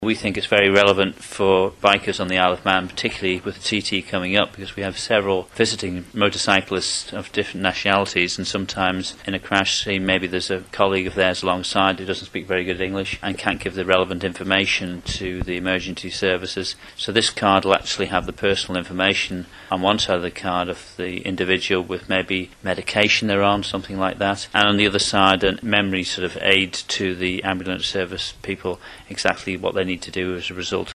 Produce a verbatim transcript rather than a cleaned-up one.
We think it's very relevant for bikers on the Isle of Man, particularly with the T T coming up, because we have several visiting motorcyclists of different nationalities, and sometimes in a crash scene maybe there's a colleague of theirs alongside who doesn't speak very good English and can't give the relevant information to the emergency services. So this card will actually have the personal information on one side of the card of the individual with maybe medication they're on, something like that, and on the other side a memory sort of aid to the ambulance service people exactly what they need to do as a result.